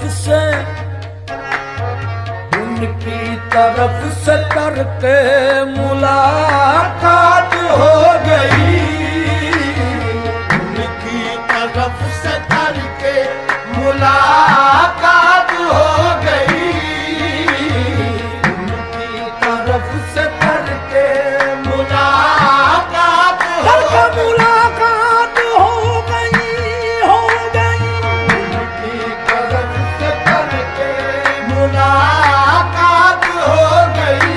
से उनकी तरफ से करके मुलाकात हो गई, उनकी तरफ से करके मुलाकात हो गई, उनकी तरफ से करके मुलाकात हो गई, मुलाकात हो गई, उनकी तरफ से करके मुलाकात हो गई।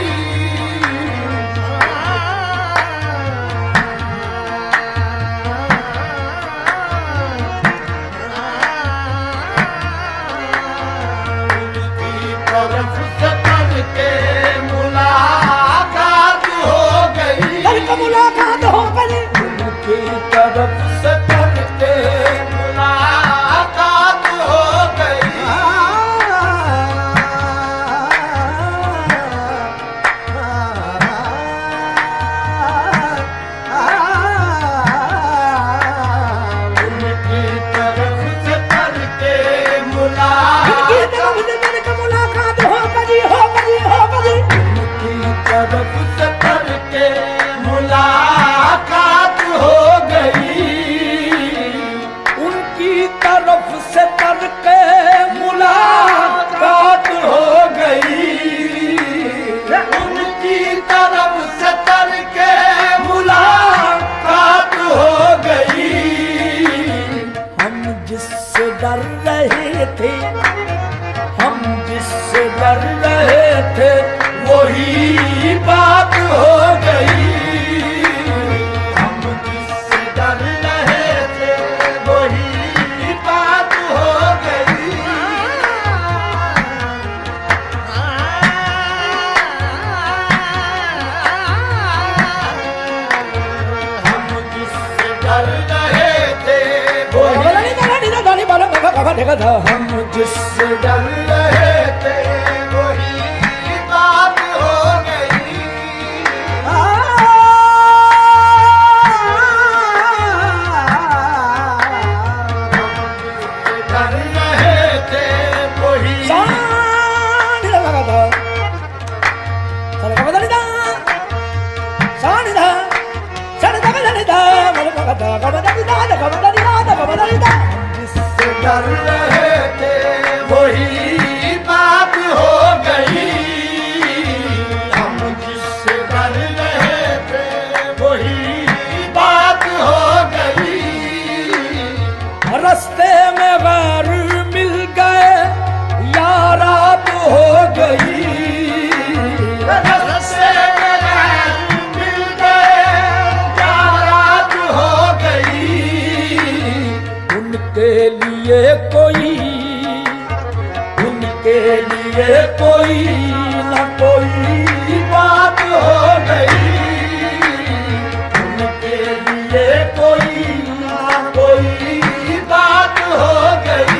उनकी तरफ से करके मुलाकात हो गई, मुलाकात हो गई, उनकी तरफ से करके मुलाकात हो गई। उनकी तरफ से करके मुलाकात हो गई, हो गई, हो गई, उनकी तरफ से करके मुलाकात हो गई, उनकी तरफ से करके मुलाकात हो गई, उनकी तरफ से करके मुलाकात हो गई। हम जिससे डर रहे थे, हम जिससे डर रहे थे, वही बात हो गई, हम जिससे डर रहे थे, वही बात हो गई। हम जिससे डर रहे थे, वही हम जिससे डर रहे थे, वही बात हो गई। डर रहे थे, वही जिससे डर रहे थे, वही बात हो गई, हम जिससे डर रहे थे, वही बात हो गई। रास्ते में गैर मिल गए, यारात हो गई, रास्ते में गैर मिल गए, यारात हो गई, उनके लिए कोई, उनके लिए कोई न कोई बात हो गई, उनके लिए कोई न कोई बात हो गई।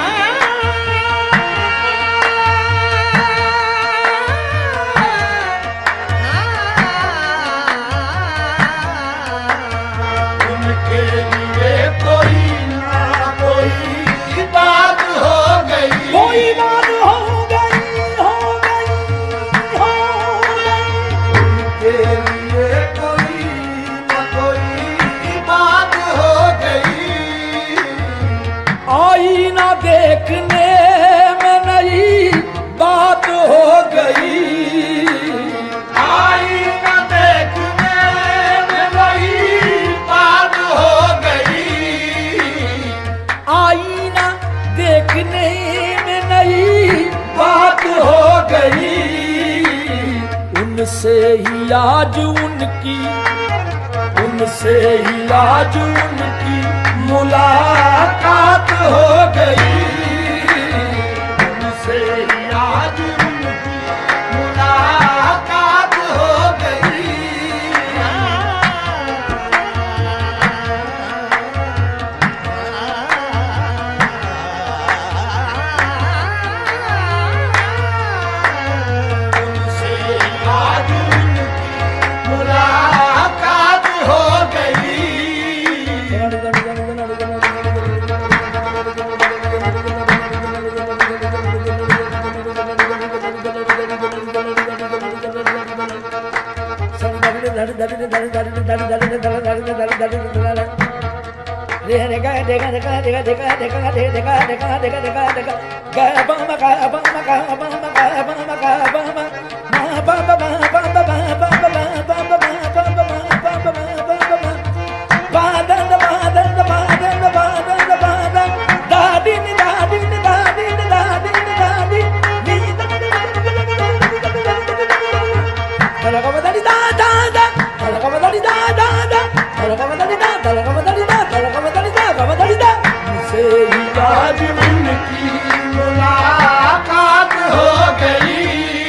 उनके लिए कोई न कोई बात हो गई, कोई बात हो गई, हो गई, हो गई, उनके लिए कोई न कोई बात हो गई। आईना देखने में नई बात हो गई, आईना देखने में नई बात हो गई, आईना देखने में नई बात हो गई, उनसे ही आज उनकी, उनसे ही आज उनकी मुलाकात हो गई, उनसे ही आज उनकी मुलाकात हो गई। उनसे ही आज उनकी मुलाकात हो गई। आज उनकी मुलाकात हो गई,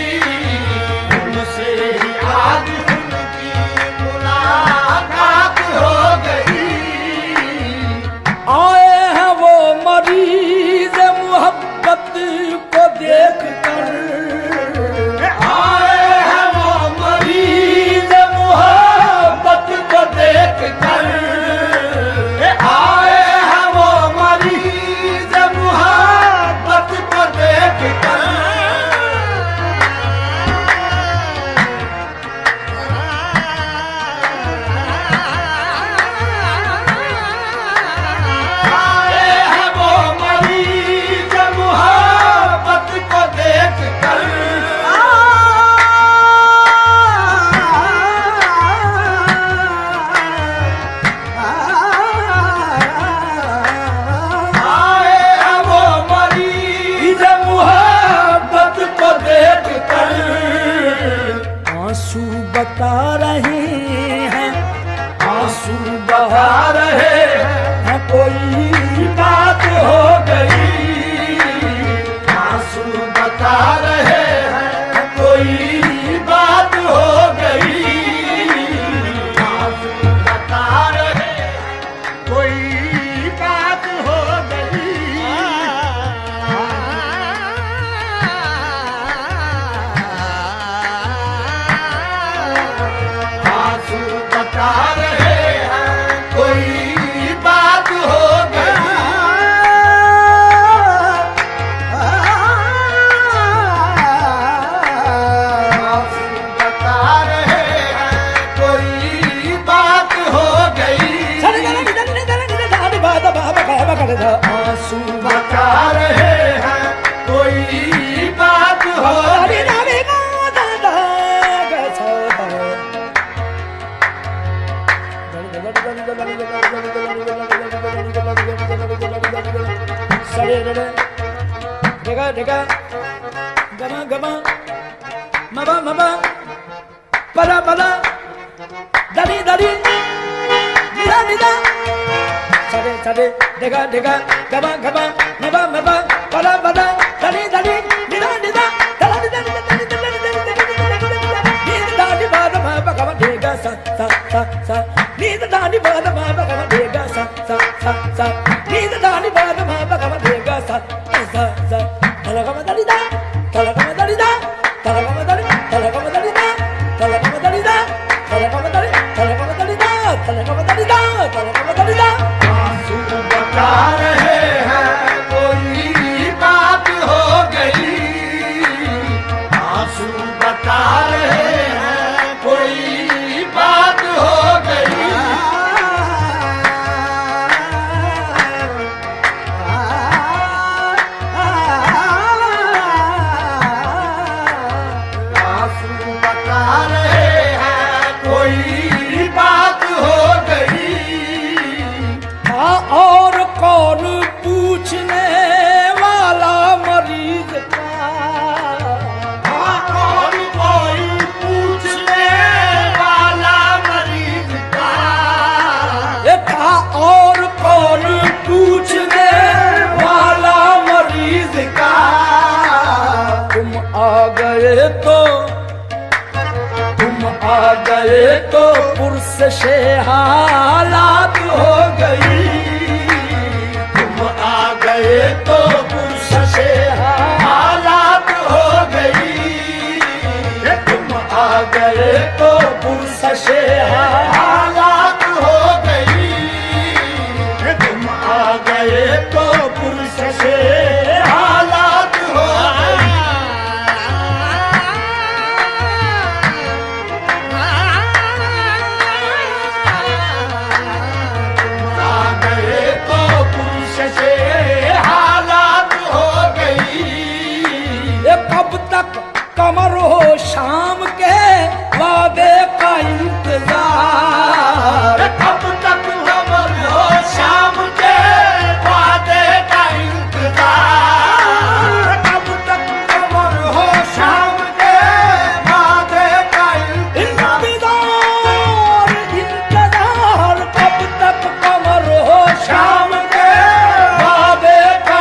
उनसे ही आज उनकी मुलाकात हो गई। आए हैं वो मरीज मोहब्बत को देख कर, आए हैं वो मरीज मोहब्बत को देख कर, आए हैं वो मरीज मोहब्बत को देख कर। आए हैं वो मरीज मोहब्बत को देख कर। आए हैं वो मरीज मोहब्बत को देख कर। आंसू बता रहे हैं, आंसू बहा रहे हैं, कोई बात हो गई। आंसू बता रहे हैं, कोई बात हो गई। आंसू बता रहे हैं, कोई बात हो गई। आंसू बता रहे हैं, कोई बात हो गई। आंसू बता रहे हैं, कोई बात हो गई। आंसू बता रहे हैं, कोई बात हो गई। गमा गमा मबा मबा पदा पदा दरी दरी निदा निदा सरे सरे डेगा डेगा गमा गमा मबा मबा पदा पदा दरी दरी निदा निदा दला निदा निदा निदा निदा मा बगमा डेगा सा सा सा सा निदा निदा मा बगमा डेगा सा सा सा सा निदा निदा मा बगमा डेगा सा सा सा तलगमा दरिदा तलगमा दरिदा तलगमा दरि तलगमा दरिदा तलगमा दरिदा तलगमा दरि तलगमा दरिदा तलगमा दरिदा तलगमा दरिदा। आंसू बता रहे हैं, कोई बात हो गई। आंसू बता रहे हैं, कोई बात हो गई। आंसू बता रहे हैं, कोई बात हो गई। हाँ, और कौन पूछने वाला मरीज का? हाँ, और कोई पूछने वाला मरीज का? ये था, और कौन पूछने वाला मरीज का? तुम आ गए तो, तुम आ गए तो पुरसश हालात हो गई। तुम आ गए तो पुरसश हालात हो गई। तुम आ गए तो पुरसश हालात हो गई। तुम आ गए तो पुरसश हालात हो गई। कमर हो शाम के वादे का इंतजार। कब तक कमर हो शाम के वादे का इंतजार। कब तक कमर हो शाम के वादे का इंतजार। इंतजार कब तक कमर हो शाम के वादे का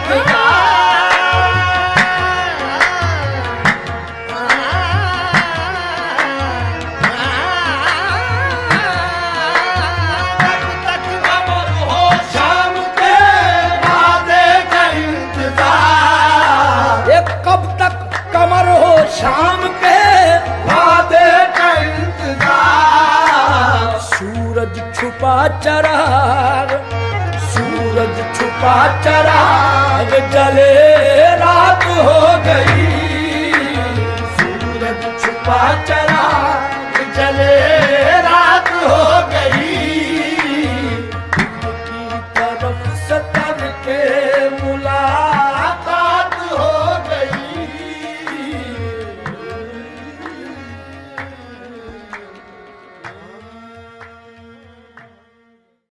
शाम के वादे का इंतजार। सूरज छुपा चराग, सूरज छुपा चराग जले